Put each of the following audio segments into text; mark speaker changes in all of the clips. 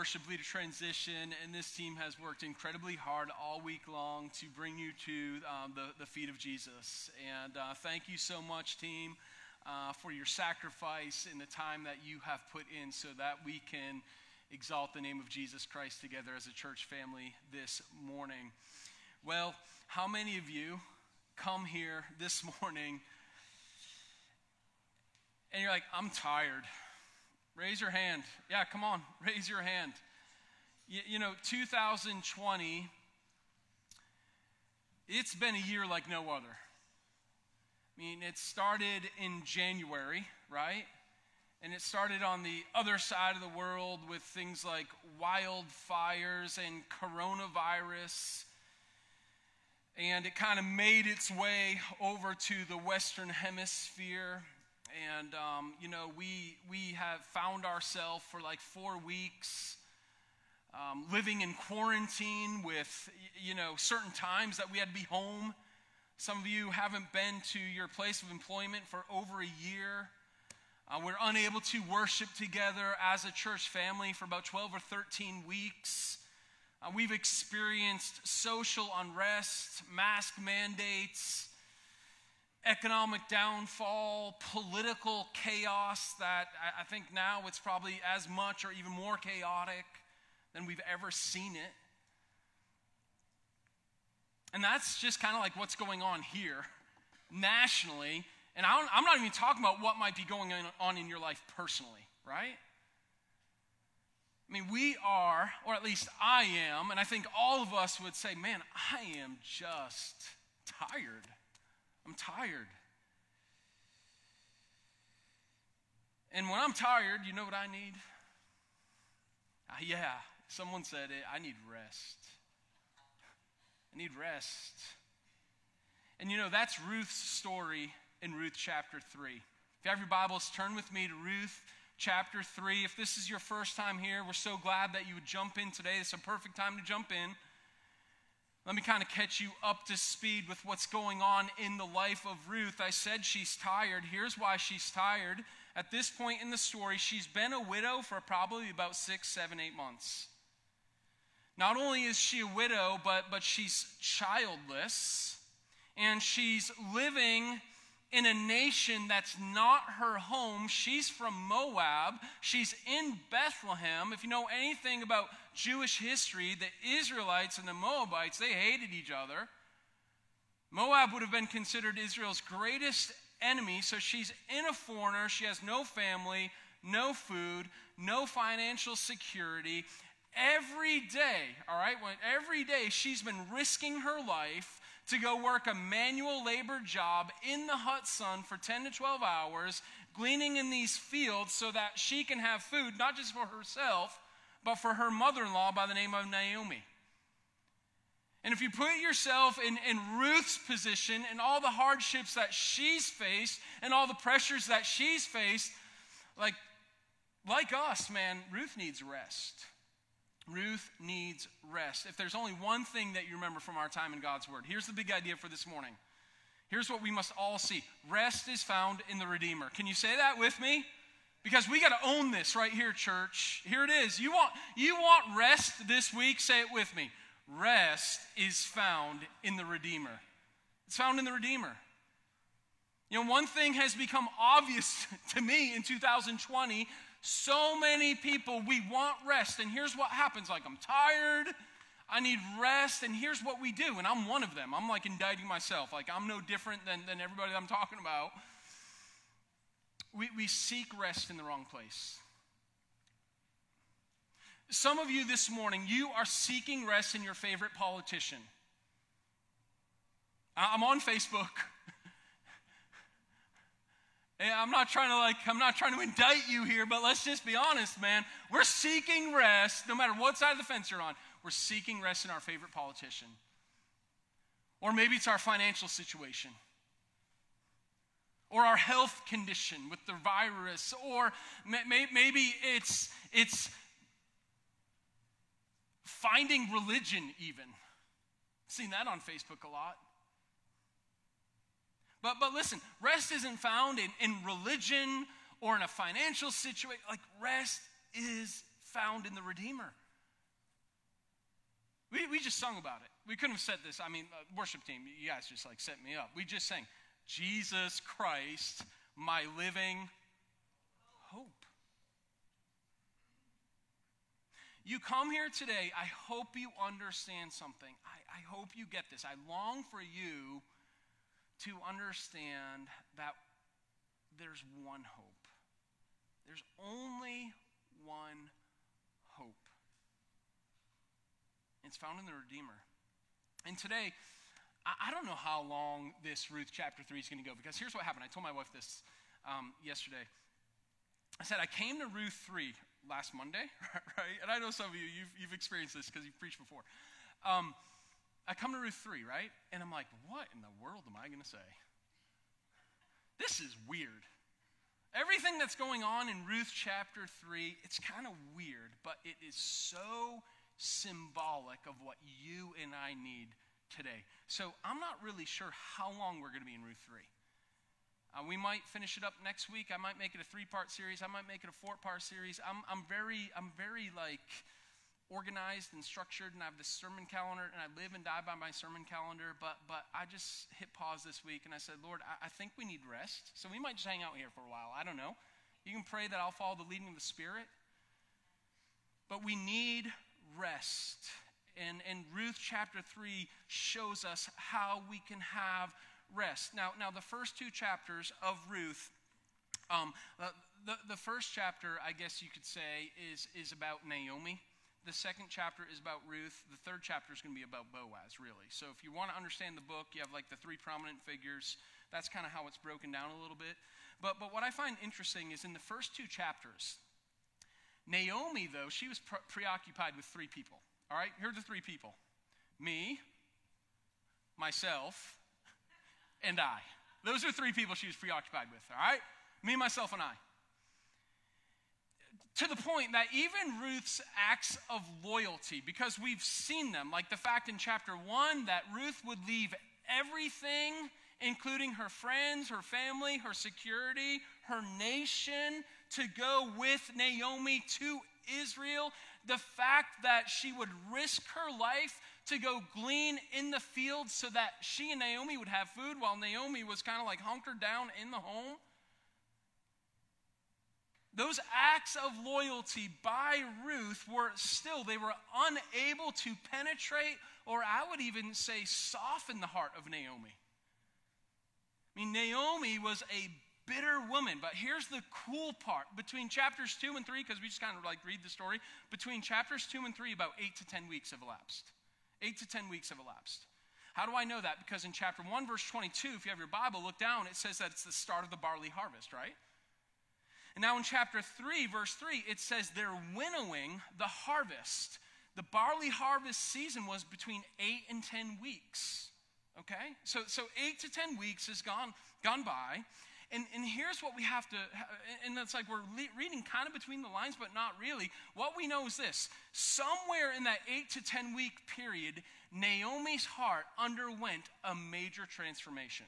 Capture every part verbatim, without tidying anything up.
Speaker 1: worship leader transition, and this team has worked incredibly hard all week long to bring you to um, the, the feet of Jesus. And uh, thank you so much, team, uh, for your sacrifice and the time that you have put in so that we can exalt the name of Jesus Christ together as a church family this morning. Well, how many of you come here this morning and you're like, I'm tired? Raise your hand. Yeah, come on, raise your hand. You, you know, two thousand twenty, it's been a year like no other. I mean, it started in January, right? And it started on the other side of the world with things like wildfires and coronavirus. And it kind of made its way over to the Western Hemisphere. And, um, you know, we we have found ourselves for like four weeks um, living in quarantine with, you know, certain times that we had to be home. Some of you haven't been to your place of employment for over a year. Uh, we're unable to worship together as a church family for about twelve or thirteen weeks. Uh, we've experienced social unrest, mask mandates, economic downfall, political chaos that I think now it's probably as much or even more chaotic than we've ever seen it. And that's just kind of like what's going on here nationally. And I don't, I'm not even talking about what might be going on in your life personally, right? I mean, we are, or at least I am, and I think all of us would say, man, I am just tired. I'm tired. And when I'm tired, you know what I need? Uh, yeah, someone said it. I need rest. I need rest. And you know, that's Ruth's story in Ruth chapter three. If you have your Bibles, turn with me to Ruth chapter three. If this is your first time here, we're so glad that you would jump in today. It's a perfect time to jump in. Let me kind of catch you up to speed with what's going on in the life of Ruth. I said she's tired. Here's why she's tired. At this point in the story, she's been a widow for probably about six, seven, eight months. Not only is she a widow, but, but she's childless. And she's living in a nation that's not her home. She's from Moab. She's in Bethlehem. If you know anything about Jewish history, the Israelites and the Moabites, they hated each other. Moab would have been considered Israel's greatest enemy, so she's in a foreigner. She has no family, no food, no financial security. Every day, all right, when every day she's been risking her life to go work a manual labor job in the hot sun for ten to twelve hours, gleaning in these fields so that she can have food, not just for herself, but for her mother-in-law by the name of Naomi. And if you put yourself in, in Ruth's position and all the hardships that she's faced and all the pressures that she's faced, like, like us, man, Ruth needs rest. Ruth needs rest. If there's only one thing that you remember from our time in God's Word, here's the big idea for this morning. Here's what we must all see. Rest is found in the Redeemer. Can you say that with me? Because we got to own this right here, church. Here it is. You want, you want rest this week? Say it with me. Rest is found in the Redeemer. It's found in the Redeemer. You know, one thing has become obvious to me in two thousand twenty. So many people, we want rest, and here's what happens. Like, I'm tired, I need rest, and here's what we do, and I'm one of them. I'm like indicting myself. Like, I'm no different than, than everybody that I'm talking about. We, we seek rest in the wrong place. Some of you this morning, you are seeking rest in your favorite politician. I'm on Facebook. I'm not trying to like, I'm not trying to indict you here, but let's just be honest, man. We're seeking rest, no matter what side of the fence you're on. We're seeking rest in our favorite politician. Or maybe it's our financial situation. Or our health condition with the virus. Or may, maybe it's, it's finding religion even. I've seen that on Facebook a lot. But but listen, rest isn't found in, in religion or in a financial situation. Like, rest is found in the Redeemer. We, we just sung about it. We couldn't have said this. I mean, uh, worship team, you guys just like set me up. We just sang, Jesus Christ, my living hope. You come here today, I hope you understand something. I, I hope you get this. I long for you to understand that there's one hope. There's only one hope. It's found in the Redeemer. And today, I, I don't know how long this Ruth chapter three is going to go, because here's what happened. I told my wife this um, yesterday. I said, I came to Ruth three last Monday, right? And I know some of you, you've, you've experienced this because you've preached before. Um, I come to Ruth three, right? And I'm like, what in the world am I going to say? This is weird. Everything that's going on in Ruth chapter three, it's kind of weird, but it is so symbolic of what you and I need today. So I'm not really sure how long we're going to be in Ruth three. Uh, we might finish it up next week. I might make it a three-part series. I might make it a four-part series. I'm, I'm very, I'm very like organized and structured, and I have this sermon calendar, and I live and die by my sermon calendar. But, but I just hit pause this week, and I said, Lord, I, I think we need rest. So we might just hang out here for a while. I don't know. You can pray that I'll follow the leading of the Spirit. But we need rest. And, and Ruth chapter three shows us how we can have rest. Now, now the first two chapters of Ruth, um, the, the, the first chapter, I guess you could say, is, is about Naomi. The second chapter is about Ruth. The third chapter is going to be about Boaz, really. So if you want to understand the book, you have like the three prominent figures. That's kind of how it's broken down a little bit. But, but what I find interesting is in the first two chapters, Naomi, though, she was pre- preoccupied with three people. All right, here are the three people. Me, myself, and I. Those are three people she was preoccupied with, all right? Me, myself, and I. To the point that even Ruth's acts of loyalty, because we've seen them, like the fact in chapter one that Ruth would leave everything, including her friends, her family, her security, her nation, to go with Naomi to Israel. The fact that she would risk her life to go glean in the fields so that she and Naomi would have food while Naomi was kind of like hunkered down in the home. Those acts of loyalty by Ruth were still, they were unable to penetrate, or I would even say soften the heart of Naomi. I mean, Naomi was a bitter woman, but here's the cool part. Between chapters two and three, because we just kind of like read the story, between chapters two and three, about eight to ten weeks have elapsed. Eight to ten weeks have elapsed. How do I know that? Because in chapter one, verse twenty-two, if you have your Bible, look down, it says that it's the start of the barley harvest, right? And now in chapter three, verse three, it says they're winnowing the harvest. The barley harvest season was between eight and ten weeks. Okay? So, so eight to ten weeks has gone, gone by. And, and here's what we have to, and it's like we're le- reading kind of between the lines, but not really. What we know is this. Somewhere in that eight to ten week period, Naomi's heart underwent a major transformation.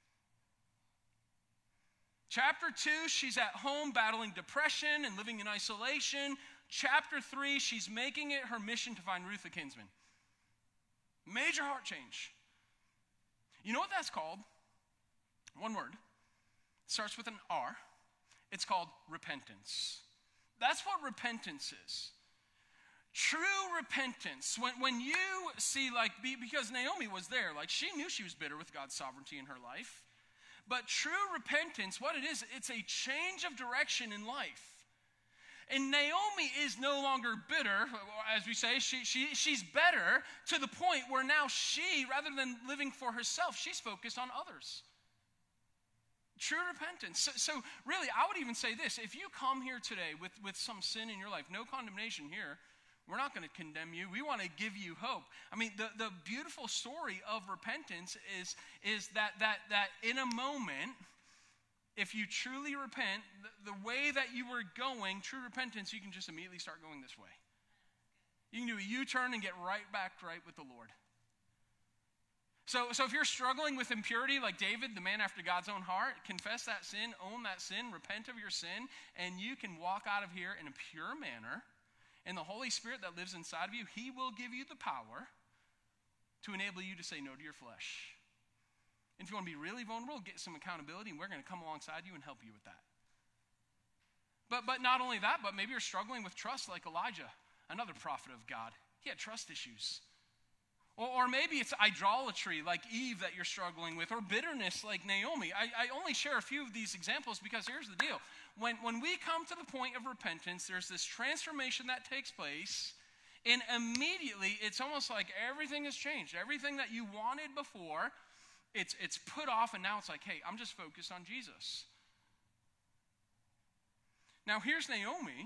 Speaker 1: Chapter two, she's at home battling depression and living in isolation. Chapter three, she's making it her mission to find Ruth a kinsman. Major heart change. You know what that's called? One word. It starts with an R. It's called repentance. That's what repentance is. True repentance. When, when you see, like, because Naomi was there, like, she knew she was bitter with God's sovereignty in her life. But true repentance, what it is, it's a change of direction in life. And Naomi is no longer bitter, as we say, she, she, she's better to the point where now she, rather than living for herself, she's focused on others. True repentance. So, so really, I would even say this. If you come here today with, with some sin in your life, no condemnation here, we're not going to condemn you. We want to give you hope. I mean, the, the beautiful story of repentance is, is that, that, that in a moment, if you truly repent, the, the way that you were going, true repentance, you can just immediately start going this way. You can do a U-turn and get right back right with the Lord. So, so if you're struggling with impurity like David, the man after God's own heart, confess that sin, own that sin, repent of your sin, and you can walk out of here in a pure manner, And the Holy Spirit that lives inside of you, he will give you the power to enable you to say no to your flesh. And if you want to be really vulnerable, get some accountability, and we're going to come alongside you and help you with that. But, but not only that, but maybe you're struggling with trust like Elijah, another prophet of God. He had trust issues. Or, or maybe it's idolatry like Eve that you're struggling with, or bitterness like Naomi. I, I only share a few of these examples because here's the deal. When, when we come to the point of repentance, there's this transformation that takes place, and immediately it's almost like everything has changed. Everything that you wanted before, it's, it's put off, and now it's like, hey, I'm just focused on Jesus. Now here's Naomi.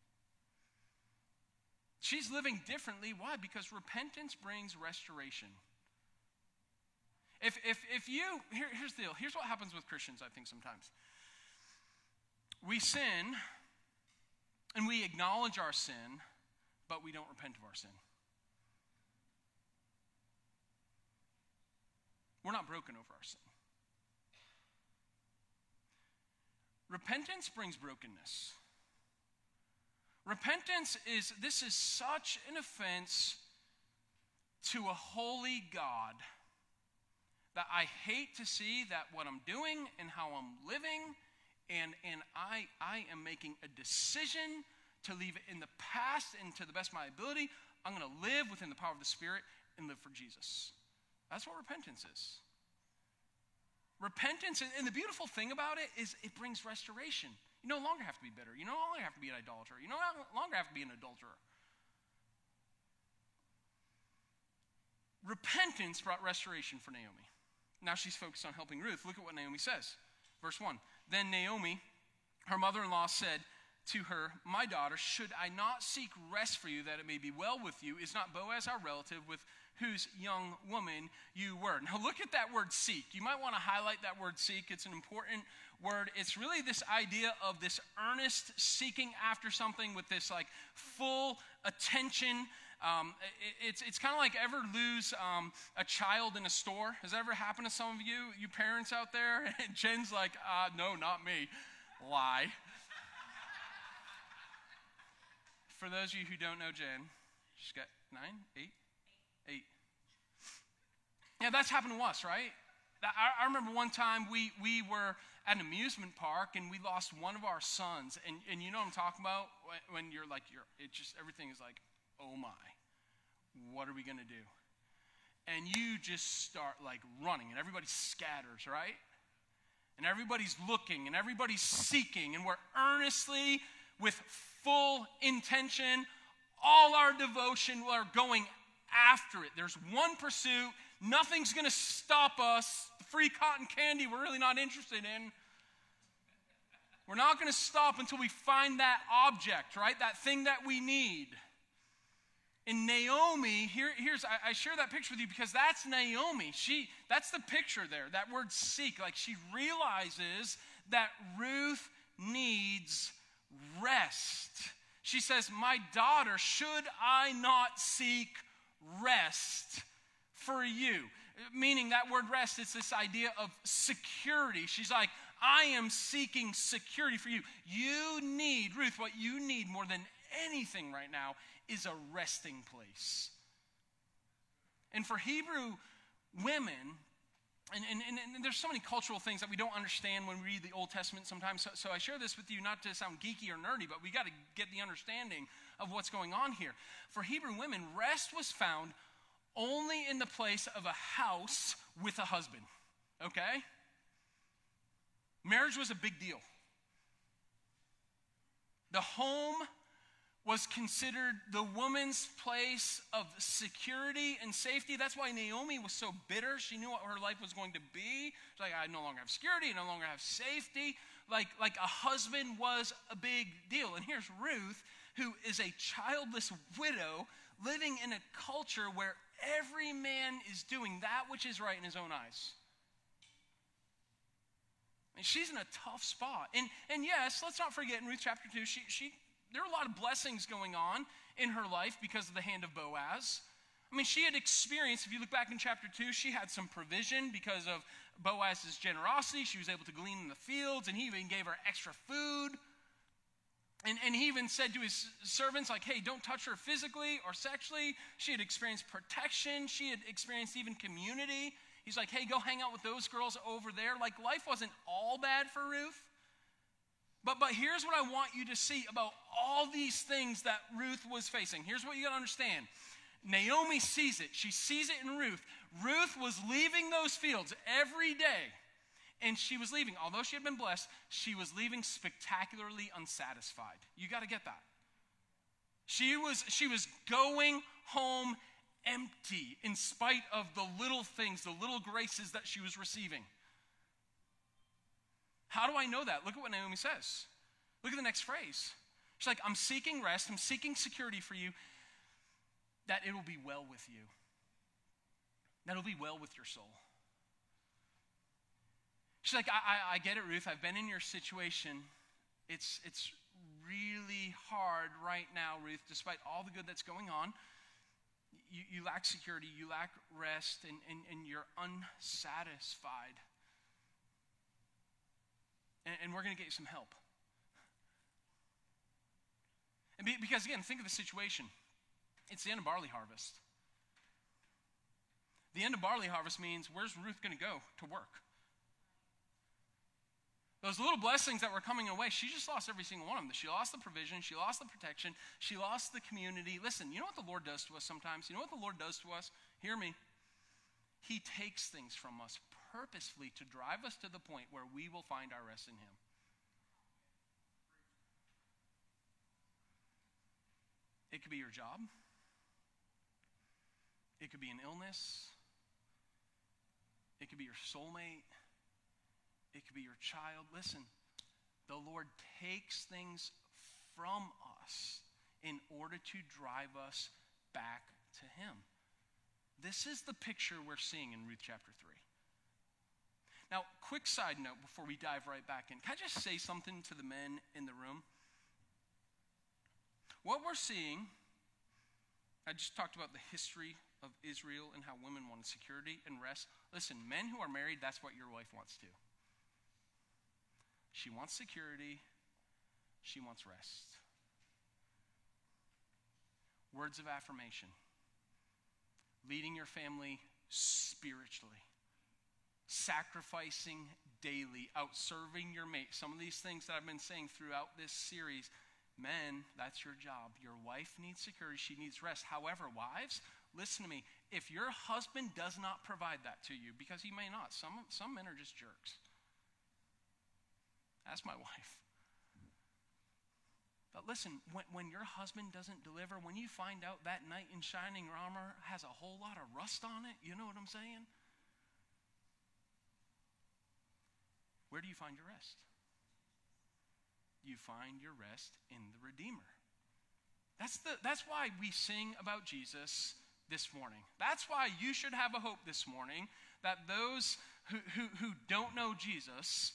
Speaker 1: She's living differently. Why? Because repentance brings restoration. If if if you, here, here's the deal. Here's what happens with Christians, I think, sometimes. We sin, and we acknowledge our sin, but we don't repent of our sin. We're not broken over our sin. Repentance brings brokenness. Repentance is, this is such an offense to a holy God that I hate to see that what I'm doing and how I'm living, and, and I, I am making a decision to leave it in the past, and to the best of my ability, I'm going to live within the power of the Spirit and live for Jesus. That's what repentance is. Repentance, and the beautiful thing about it is it brings restoration. You no longer have to be bitter. You no longer have to be an idolater. You no longer have to be an adulterer. Repentance brought restoration for Naomi. Now she's focused on helping Ruth. Look at what Naomi says. Verse one. Then Naomi, her mother-in-law, said to her, my daughter, should I not seek rest for you that it may be well with you? Is not Boaz our relative with whose young woman you were? Now look at that word seek. You might want to highlight that word seek. It's an important word. It's really this idea of this earnest seeking after something with this like full attention. Um, it, it's it's kind of like ever lose um, a child in a store. Has that ever happened to some of you, you parents out there? And Jen's like, uh, no, not me. Lie. For those of you who don't know Jen, she's got nine, eight, eight. Yeah, that's happened to us, right? I, I remember one time we, we were at an amusement park and we lost one of our sons. And, and you know what I'm talking about? When, when you're like, you're, it just, everything is like, oh my, what are we going to do? And you just start like running and everybody scatters, right? And everybody's looking and everybody's seeking, and we're earnestly, with full intention, all our devotion, we're going after it. There's one pursuit. Nothing's going to stop us. The free cotton candy we're really not interested in. We're not going to stop until we find that object, right? That thing that we need. And Naomi, here, here's, I, I share that picture with you because that's Naomi. She, that's the picture there, that word seek. Like she realizes that Ruth needs rest. She says, my daughter, should I not seek rest for you? Meaning that word rest, it's this idea of security. She's like, I am seeking security for you. You need, Ruth, what you need more than anything right now is a resting place. And for Hebrew women, and, and, and there's so many cultural things that we don't understand when we read the Old Testament sometimes, so, so I share this with you not to sound geeky or nerdy, but we got to get the understanding of what's going on here. For Hebrew women, rest was found only in the place of a house with a husband, okay? Marriage was a big deal. The home was considered the woman's place of security and safety. That's why Naomi was so bitter. She knew what her life was going to be. She's like, I no longer have security, I no longer have safety. Like, like a husband was a big deal. And here's Ruth, who is a childless widow living in a culture where every man is doing that which is right in his own eyes. And she's in a tough spot. And, and yes, let's not forget in Ruth chapter two, she, she there were a lot of blessings going on in her life because of the hand of Boaz. I mean, she had experienced, if you look back in chapter two, she had some provision because of Boaz's generosity. She was able to glean in the fields, and he even gave her extra food. And, and he even said to his servants, like, hey, don't touch her physically or sexually. She had experienced protection. She had experienced even community. He's like, hey, go hang out with those girls over there. Like, life wasn't all bad for Ruth. But, but here's what I want you to see about all these things that Ruth was facing. Here's what you got to understand. Naomi sees it. She sees it in Ruth. Ruth was leaving those fields every day. And she was leaving. Although she had been blessed, she was leaving spectacularly unsatisfied. You got to get that. She was, she was going home empty in spite of the little things, the little graces that she was receiving. How do I know that? Look at what Naomi says. Look at the next phrase. She's like, I'm seeking rest. I'm seeking security for you, that it will be well with you. That it'll be well with your soul. She's like, I, I, I get it, Ruth. I've been in your situation. It's, it's really hard right now, Ruth, despite all the good that's going on. You, you lack security, you lack rest, and, and, and you're unsatisfied. And, and we're going to get you some help. And be, because, again, think of the situation. It's the end of barley harvest. The end of barley harvest means, where's Ruth going to go to work? Those little blessings that were coming away, she just lost every single one of them. She lost the provision. She lost the protection. She lost the community. Listen, you know what the Lord does to us sometimes? You know what the Lord does to us? Hear me. He takes things from us purposefully to drive us to the point where we will find our rest in Him. It could be your job. It could be an illness. It could be your soulmate. It could be your child. Listen, the Lord takes things from us in order to drive us back to Him. This is the picture we're seeing in Ruth chapter three. Now, quick side note before we dive right back in. Can I just say something to the men in the room? What we're seeing, I just talked about the history of Israel and how women wanted security and rest. Listen, men who are married, that's what your wife wants too. She wants security. She wants rest. Words of affirmation. Leading your family spiritually. Sacrificing daily. Outserving your mate. Some of these things that I've been saying throughout this series. Men, that's your job. Your wife needs security. She needs rest. However, wives, listen to me. If your husband does not provide that to you, because he may not. Some, some men are just jerks. Ask my wife. But listen, when, when your husband doesn't deliver, when you find out that knight in shining armor has a whole lot of rust on it, you know what I'm saying? Where do you find your rest? You find your rest in the Redeemer. That's the that's why we sing about Jesus this morning. That's why you should have a hope this morning that those who, who, who don't know Jesus.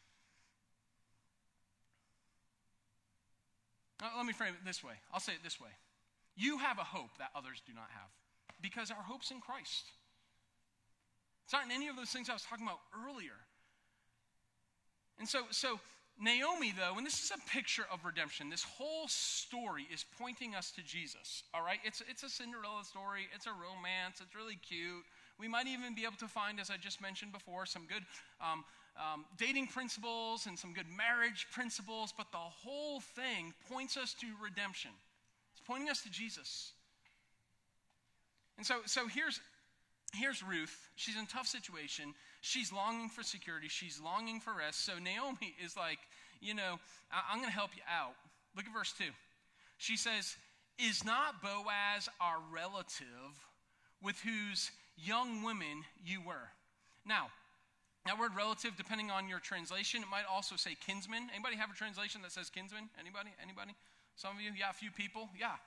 Speaker 1: Let me frame it this way. I'll say it this way. You have a hope that others do not have because our hope's in Christ. It's not in any of those things I was talking about earlier. And so, so Naomi, though, and this is a picture of redemption, this whole story is pointing us to Jesus, all right? It's, it's a Cinderella story. It's a romance. It's really cute. We might even be able to find, as I just mentioned before, some good um, um, dating principles and some good marriage principles, but the whole thing points us to redemption. It's pointing us to Jesus. And so, so here's, here's Ruth. She's in a tough situation. She's longing for security. She's longing for rest. So Naomi is like, you know, I- I'm going to help you out. Look at verse two. She says, is not Boaz our relative with whose young women you were? Now, that word relative, depending on your translation, it might also say kinsman. Anybody have a translation that says kinsman? Anybody? Anybody? Some of you? Yeah, a few people? Yeah.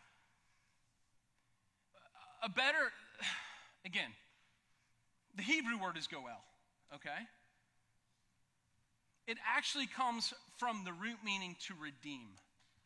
Speaker 1: A better, again, the Hebrew word is goel, okay? It actually comes from the root meaning to redeem.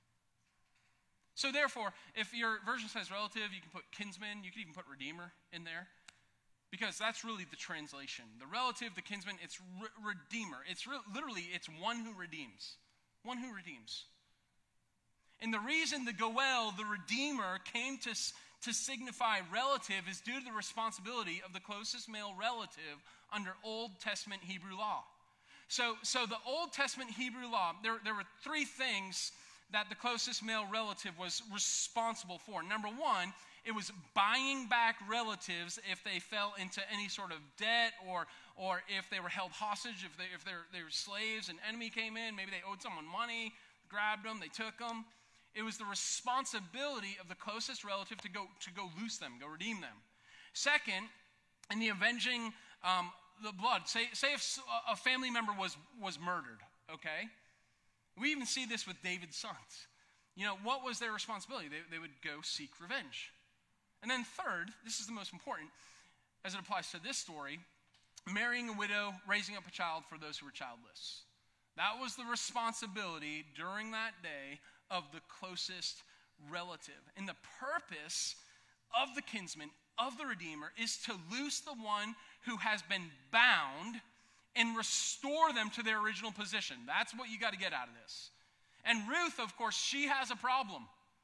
Speaker 1: So therefore, if your version says relative, you can put kinsman, you can even put redeemer in there. Because that's really the translation. The relative, the kinsman, it's re- redeemer. It's re- literally, it's one who redeems. One who redeems. And the reason the Goel, the Redeemer, came to, to signify relative is due to the responsibility of the closest male relative under Old Testament Hebrew law. So, so the Old Testament Hebrew law, there, there were three things that the closest male relative was responsible for. Number one, it was buying back relatives if they fell into any sort of debt or, or if they were held hostage, if, they, if they, were, they were slaves, an enemy came in, maybe they owed someone money, grabbed them, they took them. It was the responsibility of the closest relative to go to go loose them, go redeem them. Second, in the avenging um, the blood, say, say if a family member was, was murdered, okay? We even see this with David's sons. You know, what was their responsibility? They, they would go seek revenge. And then third, this is the most important, as it applies to this story, marrying a widow, raising up a child for those who were childless. That was the responsibility during that day of the closest relative. And the purpose of the kinsman, of the Redeemer, is to loose the one who has been bound and restore them to their original position. That's what you got to get out of this. And Ruth, of course, she has a problem.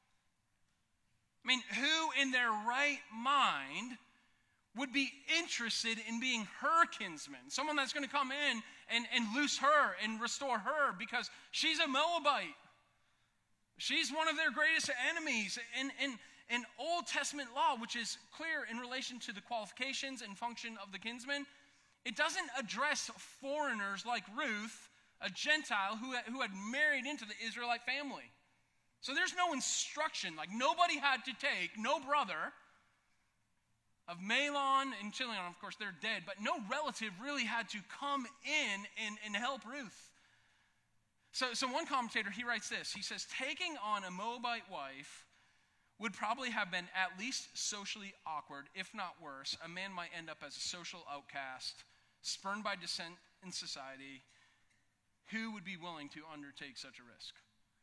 Speaker 1: I mean, who in their right mind would be interested in being her kinsman? Someone that's going to come in and, and loose her and restore her because she's a Moabite. She's one of their greatest enemies. In, in, in Old Testament law, which is clear in relation to the qualifications and function of the kinsman, it doesn't address foreigners like Ruth, a Gentile who, who had married into the Israelite family. So there's no instruction, like nobody had to take, no brother of Mahlon and Chilion, of course they're dead, but no relative really had to come in and, and help Ruth. So, so one commentator, he writes this, he says, taking on a Moabite wife would probably have been at least socially awkward, if not worse. A man might end up as a social outcast, spurned by dissent in society. Who would be willing to undertake such a risk?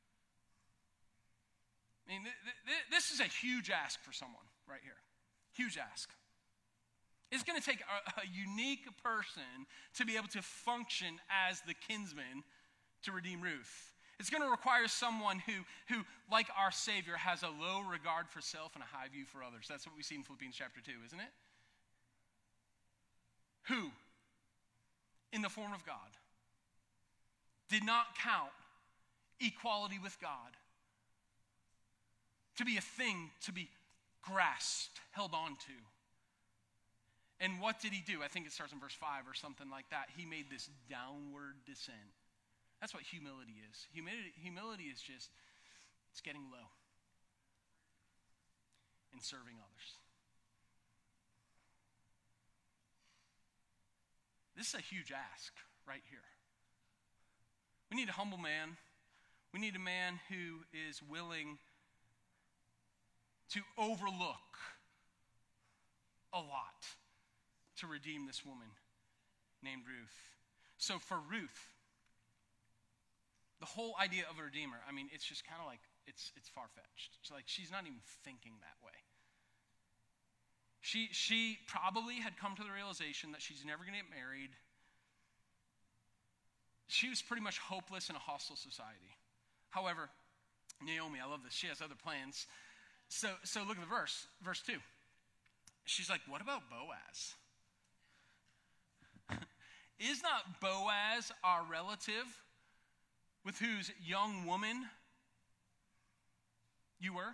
Speaker 1: I mean, th- th- this is a huge ask for someone right here. Huge ask. It's going to take a, a unique person to be able to function as the kinsman to redeem Ruth. It's going to require someone who, who, like our Savior, has a low regard for self and a high view for others. That's what we see in Philippians chapter two, isn't it? Who, in the form of God, did not count equality with God to be a thing to be grasped, held on to. And what did he do? I think it starts in verse five or something like that. He made this downward descent. That's what humility is. Humility, humility is just, it's getting low and serving others. This is a huge ask right here. We need a humble man. We need a man who is willing to overlook a lot to redeem this woman named Ruth. So for Ruth, the whole idea of a redeemer, I mean, it's just kind of like, it's it's far-fetched. It's like she's not even thinking that way. She, she probably had come to the realization that she's never going to get married. She was pretty much hopeless in a hostile society. However, Naomi, I love this, she has other plans. So, so look at the verse, verse two. She's like, what about Boaz? Is not Boaz our relative with whose young woman you were?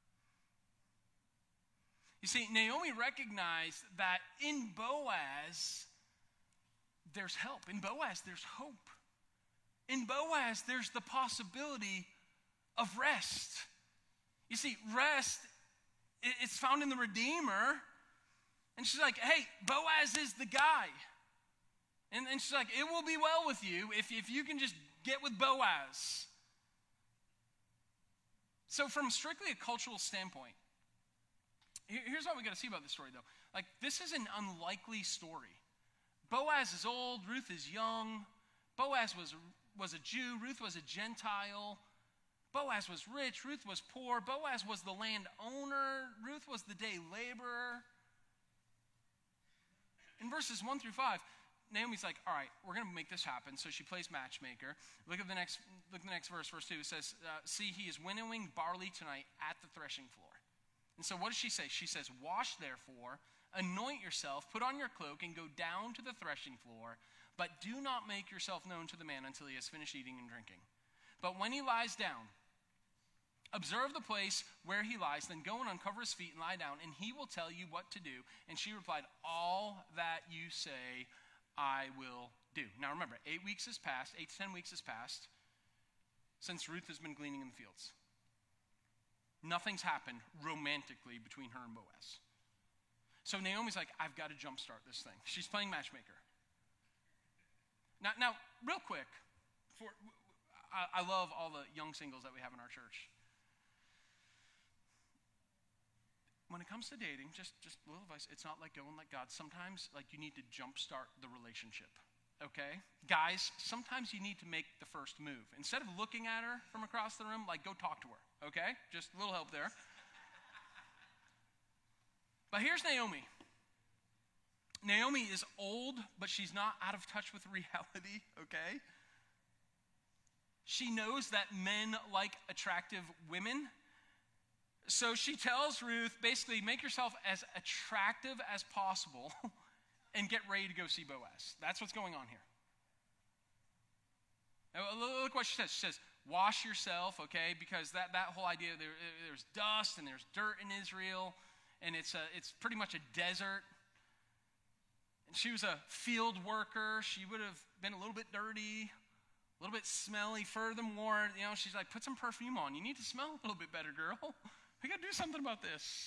Speaker 1: You see, Naomi recognized that in Boaz, there's help. In Boaz, there's hope. In Boaz, there's the possibility of rest. You see, rest, it's found in the Redeemer. And she's like, hey, Boaz is the guy. And, and she's like, it will be well with you if, if you can just get with Boaz. So from strictly a cultural standpoint, here's what we got to see about this story, though. Like, this is an unlikely story. Boaz is old, Ruth is young. Boaz was, was a Jew, Ruth was a Gentile. Boaz was rich, Ruth was poor. Boaz was the landowner, Ruth was the day laborer. In verses one through five, Naomi's like, all right, we're going to make this happen. So she plays matchmaker. Look at the next look at the next verse, verse two. It says, uh, see, he is winnowing barley tonight at the threshing floor. And so what does she say? She says, wash therefore, anoint yourself, put on your cloak, and go down to the threshing floor. But do not make yourself known to the man until he has finished eating and drinking. But when he lies down, observe the place where he lies, then go and uncover his feet and lie down, and he will tell you what to do. And she replied, all that you say, I will do. Now remember, eight weeks has passed, eight to ten weeks has passed since Ruth has been gleaning in the fields. Nothing's happened romantically between her and Boaz. So Naomi's like, I've got to jumpstart this thing. She's playing matchmaker. Now, now real quick, for I, I love all the young singles that we have in our church. When it comes to dating, just, just a little advice, it's not like going like God. Sometimes like you need to jumpstart the relationship, okay? Guys, sometimes you need to make the first move. Instead of looking at her from across the room, like go talk to her, okay? Just a little help there. But here's Naomi. Naomi is old, but she's not out of touch with reality, okay? She knows that men like attractive women. So she tells Ruth, basically, make yourself as attractive as possible and get ready to go see Boaz. That's what's going on here. Now, look what she says. She says, wash yourself, okay, because that, that whole idea, there, there's dust and there's dirt in Israel, and it's, a, it's pretty much a desert. And she was a field worker. She would have been a little bit dirty, a little bit smelly. Furthermore, you know, she's like, put some perfume on. You need to smell a little bit better, girl. We got to do something about this.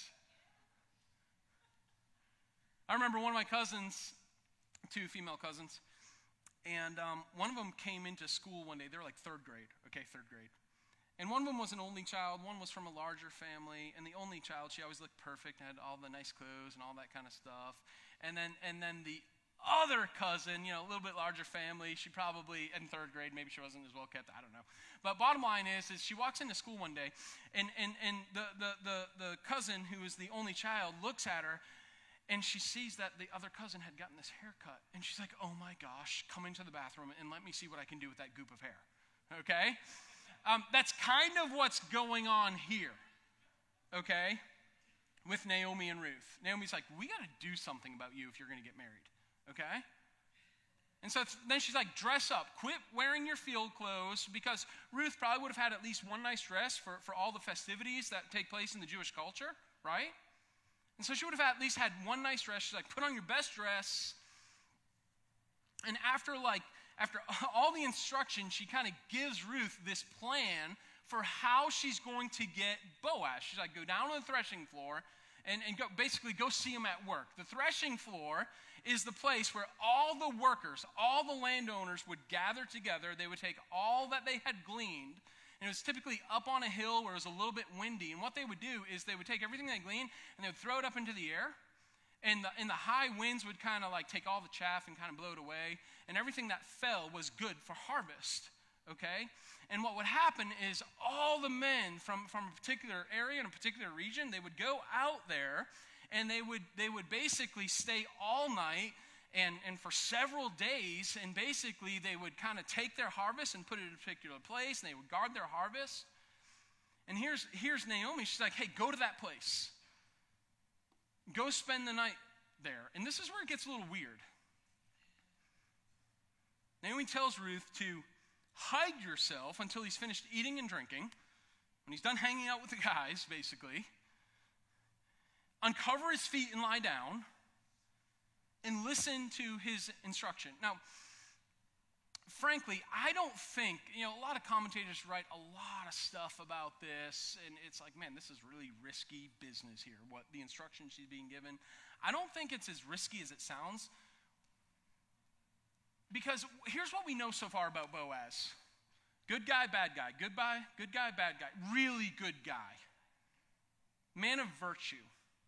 Speaker 1: I remember one of my cousins, two female cousins, and um, one of them came into school one day. They were like third grade, okay, third grade. And one of them was an only child. One was from a larger family. And the only child, she always looked perfect, had all the nice clothes and all that kind of stuff. And then, and then the other cousin, you know, a little bit larger family, she probably, in third grade, maybe she wasn't as well kept, I don't know. But bottom line is, is she walks into school one day, and, and, and the, the, the, the cousin, who is the only child, looks at her, and she sees that the other cousin had gotten this haircut. And she's like, oh my gosh, come into the bathroom and let me see what I can do with that goop of hair. Okay? Um, that's kind of what's going on here. Okay? With Naomi and Ruth. Naomi's like, we got to do something about you if you're going to get married. Okay? And so then she's like, dress up. Quit wearing your field clothes, because Ruth probably would have had at least one nice dress for, for all the festivities that take place in the Jewish culture, right? And so she would have at least had one nice dress. She's like, put on your best dress. And after like, after all the instruction, she kind of gives Ruth this plan for how she's going to get Boaz. She's like, go down to the threshing floor and, and go, basically go see him at work. The threshing floor is the place where all the workers, all the landowners would gather together. They would take all that they had gleaned, and it was typically up on a hill where it was a little bit windy. And what they would do is they would take everything they gleaned and they would throw it up into the air. And the, and the high winds would kind of like take all the chaff and kind of blow it away. And everything that fell was good for harvest, okay? And what would happen is all the men from, from a particular area and a particular region, they would go out there and they would they would basically stay all night and, and for several days, and basically they would kind of take their harvest and put it in a particular place, and they would guard their harvest. And here's, here's Naomi. She's like, hey, go to that place. Go spend the night there. And this is where it gets a little weird. Naomi tells Ruth to hide yourself until he's finished eating and drinking, when he's done hanging out with the guys, basically. Uncover his feet and lie down, and listen to his instruction. Now, frankly, I don't think, you know, a lot of commentators write a lot of stuff about this, and it's like, man, this is really risky business here, what the instruction she's being given. I don't think it's as risky as it sounds, because here's what we know so far about Boaz. Good guy, bad guy. Good guy, good guy, bad guy. Really good guy. Man of virtue.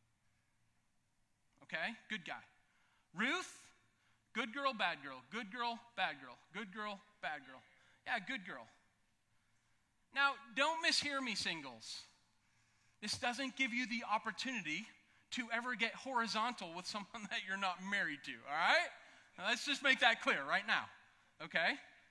Speaker 1: Okay? Good guy. Ruth, good girl, bad girl. Good girl, bad girl. Good girl, bad girl. Yeah, good girl. Now, don't mishear me, singles. This doesn't give you the opportunity to ever get horizontal with someone that you're not married to, all right? Let's just make that clear right now, okay?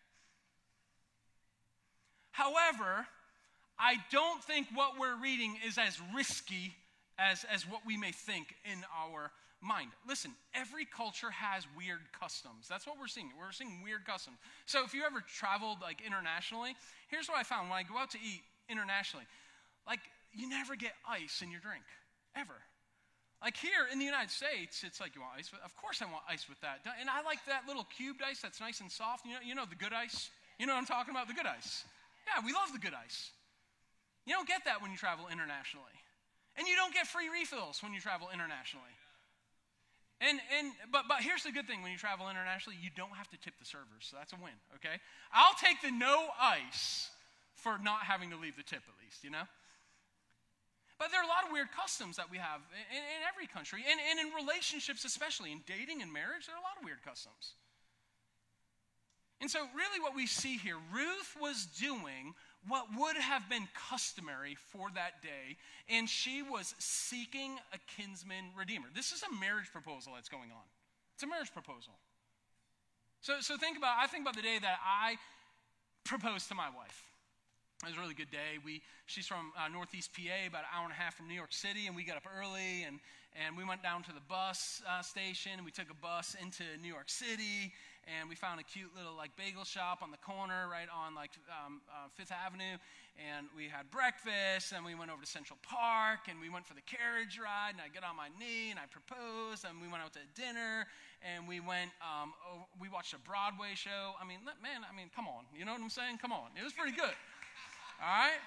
Speaker 1: However, I don't think what we're reading is as risky as, as what we may think in our mind. Listen, every culture has weird customs. That's what we're seeing. We're seeing weird customs. So if you ever traveled like internationally, here's what I found when I go out to eat internationally. Like, you never get ice in your drink, ever. Like here in the United States, it's like, you want ice? Of course I want ice with that. And I like that little cubed ice that's nice and soft. You know, you know the good ice? You know what I'm talking about? The good ice. Yeah, we love the good ice. You don't get that when you travel internationally. And you don't get free refills when you travel internationally. And and but but here's the good thing when you travel internationally, you don't have to tip the servers, so that's a win, okay? I'll take the no ice for not having to leave the tip at least, you know? But there are a lot of weird customs that we have in, in every country, and, and in relationships especially, in dating and marriage, there are a lot of weird customs. And so really what we see here, Ruth was doing what would have been customary for that day, and she was seeking a kinsman redeemer. This is a marriage proposal that's going on. It's a marriage proposal. So, so think about, I think about the day that I proposed to my wife. It was a really good day. We, she's from uh, Northeast P A, about an hour and a half from New York City, and we got up early, and, and we went down to the bus uh, station, and we took a bus into New York City, and we found a cute little like bagel shop on the corner right on like um, uh, Fifth Avenue, and we had breakfast, and we went over to Central Park, and we went for the carriage ride, and I got on my knee, and I proposed, and we went out to dinner, and we went, um, oh, we watched a Broadway show. I mean, man, I mean, come on. You know what I'm saying? Come on. It was pretty good. All right?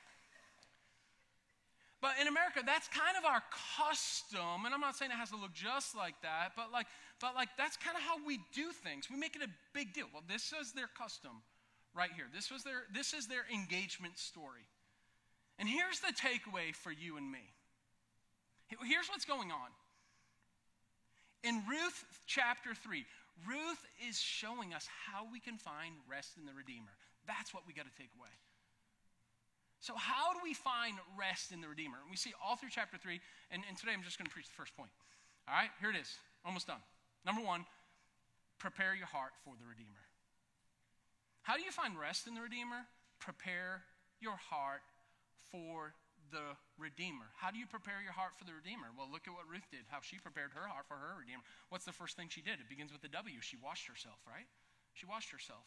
Speaker 1: But in America, that's kind of our custom, and I'm not saying it has to look just like that, but like, but like that's kind of how we do things. We make it a big deal. Well, this is their custom right here. This was their, this is their engagement story. And here's the takeaway for you and me. Here's what's going on. In Ruth chapter three, Ruth is showing us how we can find rest in the Redeemer. That's what we got to take away. So how do we find rest in the Redeemer? And we see all through chapter three, and, and today I'm just going to preach the first point. All right, here it is. Almost done. Number one, prepare your heart for the Redeemer. How do you find rest in the Redeemer? Prepare your heart for the Redeemer. How do you prepare your heart for the Redeemer? Well, look at what Ruth did, how she prepared her heart for her Redeemer. What's the first thing she did? It begins with the W. She washed herself, right? She washed herself.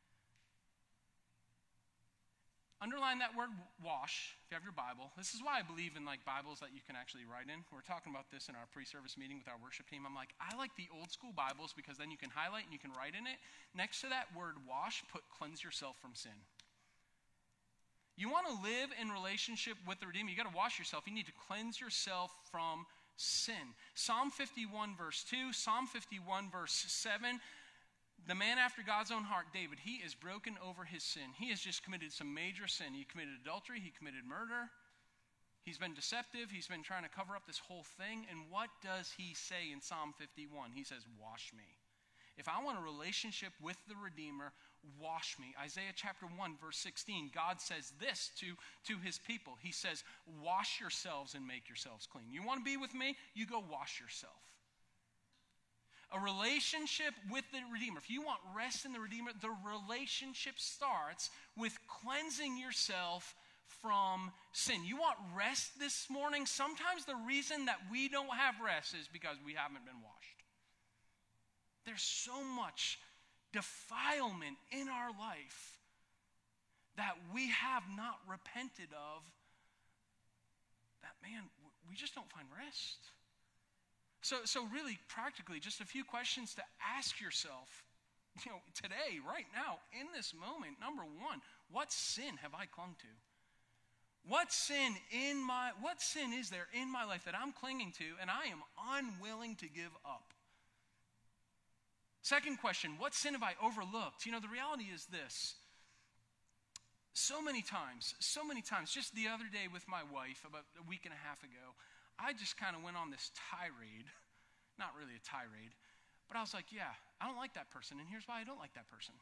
Speaker 1: Underline that word wash if you have your Bible. This is why I believe in like Bibles that you can actually write in. We're talking about this in our pre-service meeting with our worship team. I'm like, I like the old school Bibles because then you can highlight and you can write in it. Next to that word wash, put cleanse yourself from sin. You want to live in relationship with the Redeemer, you got to wash yourself. You need to cleanse yourself from sin. Psalm fifty-one verse two, Psalm fifty-one verse seven. The man after God's own heart, David, he is broken over his sin. He has just committed some major sin. He committed adultery. He committed murder. He's been deceptive. He's been trying to cover up this whole thing. And what does he say in Psalm fifty-one? He says, wash me. If I want a relationship with the Redeemer, wash me. Isaiah chapter one, verse sixteen, God says this to, to his people. He says, wash yourselves and make yourselves clean. You want to be with me? You go wash yourself. A relationship with the Redeemer. If you want rest in the Redeemer, the relationship starts with cleansing yourself from sin. You want rest this morning? Sometimes the reason that we don't have rest is because we haven't been washed. There's so much defilement in our life that we have not repented of that, man, we just don't find rest. So, so really, practically, just a few questions to ask yourself, you know, today, right now, in this moment. Number one, what sin have I clung to? What sin in my, what sin is there in my life that I'm clinging to and I am unwilling to give up? Second question, what sin have I overlooked? You know, the reality is this. So many times, so many times, just the other day with my wife, about a week and a half ago, I just kind of went on this tirade, not really a tirade, but I was like, yeah, I don't like that person, and here's why I don't like that person.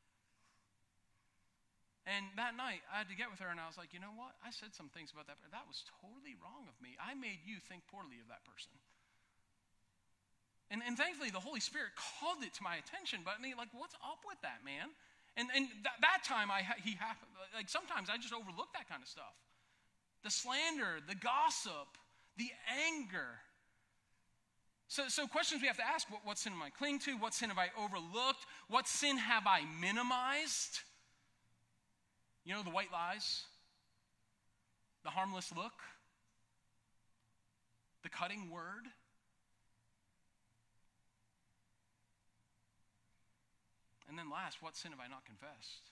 Speaker 1: And that night, I had to get with her, and I was like, you know what? I said some things about that, but that was totally wrong of me. I made you think poorly of that person. And, and thankfully, the Holy Spirit called it to my attention. But I mean, like, what's up with that, man? And and that, that time, I he happened. Like, sometimes I just overlook that kind of stuff. The slander, the gossip, the anger. So, so questions we have to ask, what, what sin am I clinging to? What sin have I overlooked? What sin have I minimized? You know, the white lies, the harmless look, the cutting word. And then last, what sin have I not confessed?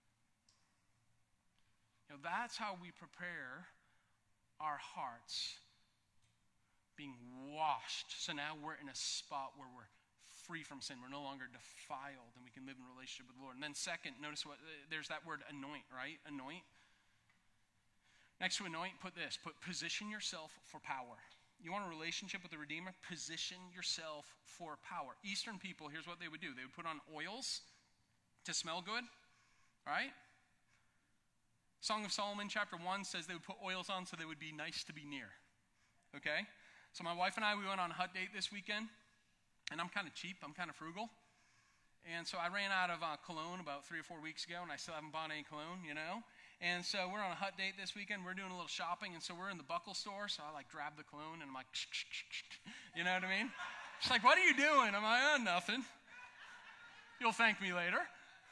Speaker 1: You know, that's how we prepare our hearts being washed. So now we're in a spot where we're free from sin. We're no longer defiled and we can live in relationship with the Lord. And then second, notice what there's that word anoint, right? Anoint. Next to anoint, put this. Put position yourself for power. You want a relationship with the Redeemer? Position yourself for power. Eastern people, here's what they would do. They would put on oils to smell good, right? Song of Solomon chapter one says they would put oils on so they would be nice to be near, okay? So my wife and I, we went on a hut date this weekend, and I'm kind of cheap. I'm kind of frugal. And so I ran out of uh, cologne about three or four weeks ago, and I still haven't bought any cologne, you know? And so we're on a hut date this weekend. We're doing a little shopping, and so we're in the buckle store. So I, like, grab the cologne, and I'm like, shh, shh, shh, shh. You know what I mean? She's like, what are you doing? I'm like, oh, nothing. You'll thank me later.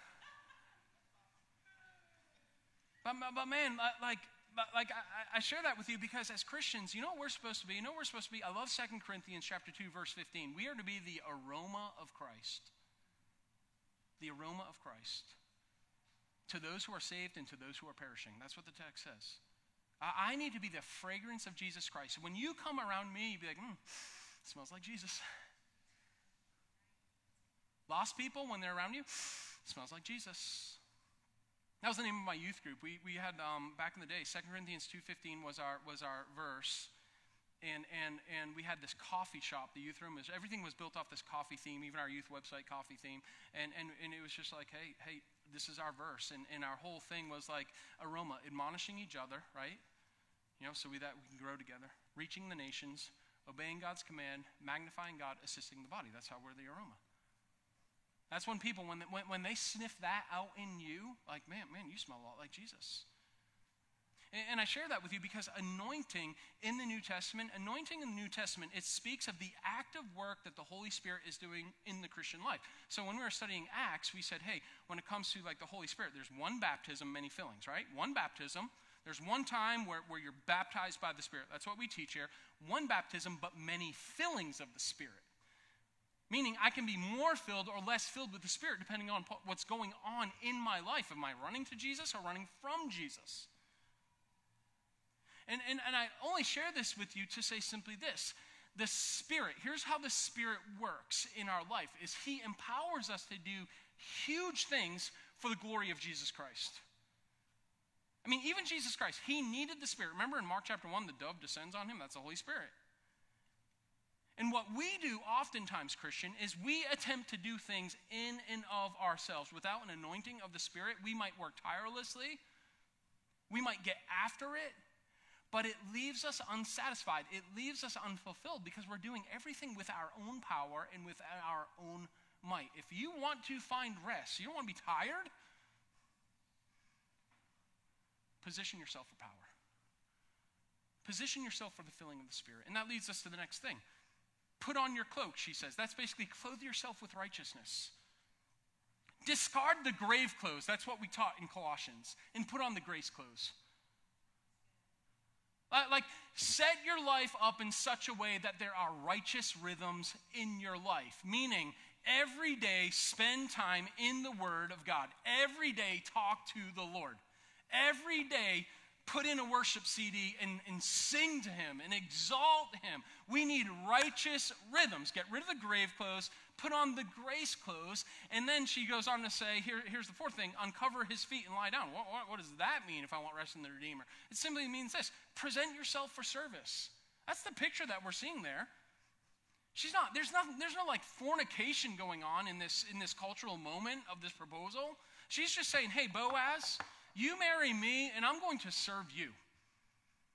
Speaker 1: But, but man, like, like I, I share that with you because as Christians, you know what we're supposed to be? You know what we're supposed to be? I love Second Corinthians chapter two, verse fifteen. We are to be the aroma of Christ. The aroma of Christ. To those who are saved and to those who are perishing. That's what the text says. I, I need to be the fragrance of Jesus Christ. When you come around me, you be like, mm, it smells like Jesus. Lost people, when they're around you, it smells like Jesus. That was the name of my youth group. We we had, um, back in the day, Second Corinthians two fifteen was our was our verse. And and and we had this coffee shop. The youth room was, everything was built off this coffee theme, even our youth website coffee theme. And and, and it was just like, hey, hey, this is our verse. And, and our whole thing was like aroma, admonishing each other, right? You know, so we that we can grow together, reaching the nations, obeying God's command, magnifying God, assisting the body. That's how we're the aroma. That's when people, when they, when, when they sniff that out in you, like, man, man, you smell a lot like Jesus. And I share that with you because anointing in the New Testament, anointing in the New Testament, it speaks of the active work that the Holy Spirit is doing in the Christian life. So when we were studying Acts, we said, hey, when it comes to like the Holy Spirit, there's one baptism, many fillings, right? One baptism. There's one time where, where you're baptized by the Spirit. That's what we teach here. One baptism, but many fillings of the Spirit. Meaning I can be more filled or less filled with the Spirit depending on what's going on in my life. Am I running to Jesus or running from Jesus? And, and, and I only share this with you to say simply this. The Spirit, here's how the Spirit works in our life, is He empowers us to do huge things for the glory of Jesus Christ. I mean, even Jesus Christ, He needed the Spirit. Remember in Mark chapter one, the dove descends on Him. That's the Holy Spirit. And what we do oftentimes, Christian, is we attempt to do things in and of ourselves. Without an anointing of the Spirit, we might work tirelessly. We might get after it. But it leaves us unsatisfied. It leaves us unfulfilled because we're doing everything with our own power and with our own might. If you want to find rest, you don't want to be tired, position yourself for power. Position yourself for the filling of the Spirit. And that leads us to the next thing. Put on your cloak, she says. That's basically clothe yourself with righteousness. Discard the grave clothes. That's what we taught in Colossians. And put on the grace clothes. Like, set your life up in such a way that there are righteous rhythms in your life. Meaning, every day spend time in the Word of God. Every day talk to the Lord. Every day put in a worship C D and, and sing to Him and exalt Him. We need righteous rhythms. Get rid of the grave clothes. Put on the grace clothes. And then she goes on to say, here, here's the fourth thing, uncover His feet and lie down. What, what, what does that mean if I want rest in the Redeemer? It simply means this, present yourself for service. That's the picture that we're seeing there. She's not, there's nothing, there's no like fornication going on in this, in this cultural moment of this proposal. She's just saying, hey, Boaz, you marry me and I'm going to serve you.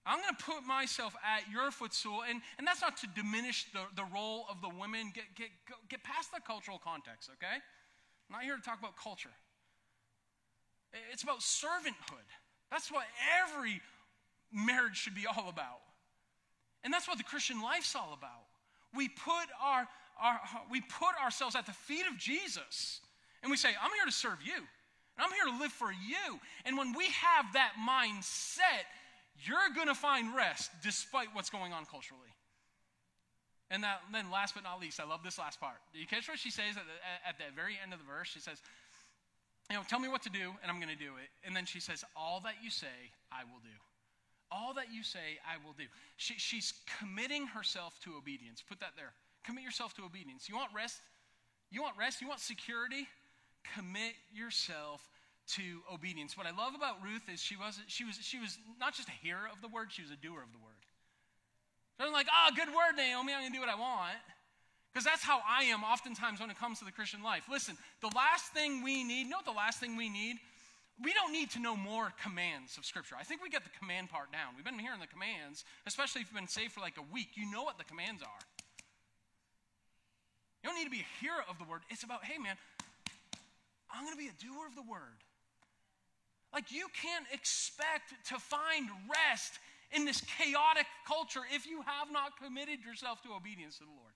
Speaker 1: I'm going to put myself at your footstool. And, and that's not to diminish the, the role of the women. Get, get, get past the cultural context, okay? I'm not here to talk about culture. It's about servanthood. That's what every marriage should be all about. And that's what the Christian life's all about. We put our, our we put ourselves at the feet of Jesus. And we say, I'm here to serve you. And I'm here to live for you. And when we have that mindset, you're going to find rest despite what's going on culturally. And that, then last but not least, I love this last part. Do you catch what she says at the, at the very end of the verse? She says, you know, tell me what to do, and I'm going to do it. And then she says, all that you say, I will do. All that you say, I will do. She, she's committing herself to obedience. Put that there. Commit yourself to obedience. You want rest? You want rest? You want security? Commit yourself to obedience. What I love about Ruth is she was she was she was not just a hearer of the word, she was a doer of the word. She wasn't like, oh, good word, Naomi, I'm going to do what I want. Because that's how I am oftentimes when it comes to the Christian life. Listen, the last thing we need, you know what the last thing we need? We don't need to know more commands of Scripture. I think we get the command part down. We've been hearing the commands, especially if you've been saved for like a week. You know what the commands are. You don't need to be a hearer of the word. It's about, hey, man, I'm going to be a doer of the word. Like, you can't expect to find rest in this chaotic culture if you have not committed yourself to obedience to the Lord.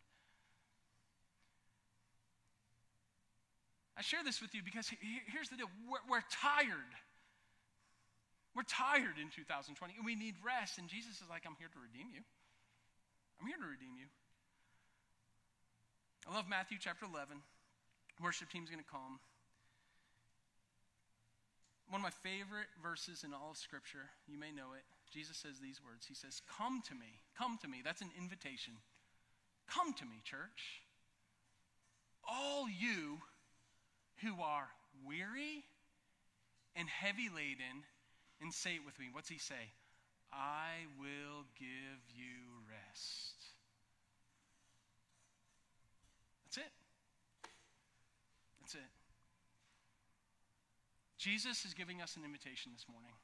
Speaker 1: I share this with you because here's the deal. We're, we're tired. We're tired in two thousand twenty. We need rest. And Jesus is like, I'm here to redeem you. I'm here to redeem you. I love Matthew chapter eleven. Worship team's going to come. One of my favorite verses in all of Scripture, you may know it. Jesus says these words. He says, come to me. Come to me. That's an invitation. Come to me, church. All you who are weary and heavy laden, and say it with me. What's he say? I will give you rest. That's it. That's it. Jesus is giving us an invitation this morning.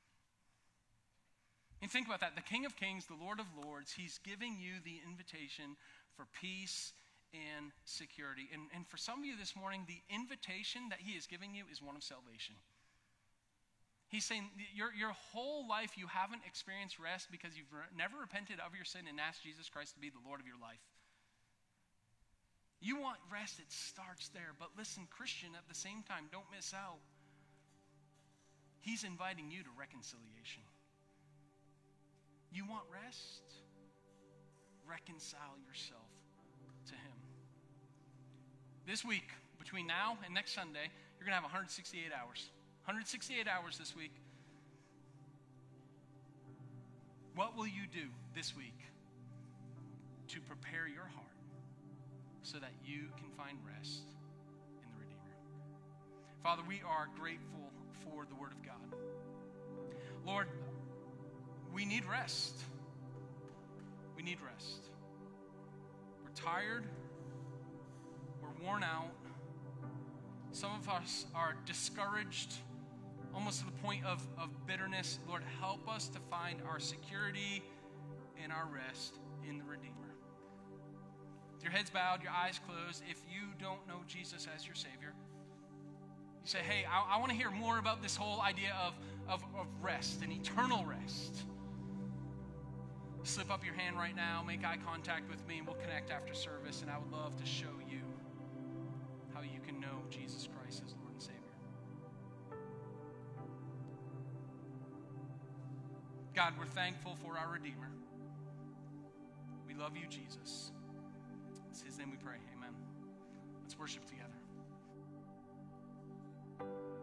Speaker 1: And think about that. The King of Kings, the Lord of Lords, he's giving you the invitation for peace and security. And, and for some of you this morning, the invitation that he is giving you is one of salvation. He's saying your, your whole life you haven't experienced rest because you've re- never repented of your sin and asked Jesus Christ to be the Lord of your life. You want rest, it starts there. But listen, Christian, at the same time, don't miss out. He's inviting you to reconciliation. You want rest? Reconcile yourself to him. This week, between now and next Sunday, you're going to have one hundred sixty-eight hours. one hundred sixty-eight hours this week. What will you do this week to prepare your heart so that you can find rest in the Redeemer? Father, we are grateful for the Word of God. Lord, we need rest. We need rest. We're tired. We're worn out. Some of us are discouraged, almost to the point of, of bitterness. Lord, help us to find our security and our rest in the Redeemer. With your heads bowed, your eyes closed, if you don't know Jesus as your Savior, you say, hey, I, I want to hear more about this whole idea of, of, of rest and eternal rest. Slip up your hand right now, make eye contact with me, and we'll connect after service, and I would love to show you how you can know Jesus Christ as Lord and Savior. God, we're thankful for our Redeemer. We love you, Jesus. It's his name we pray. Amen. Let's worship together.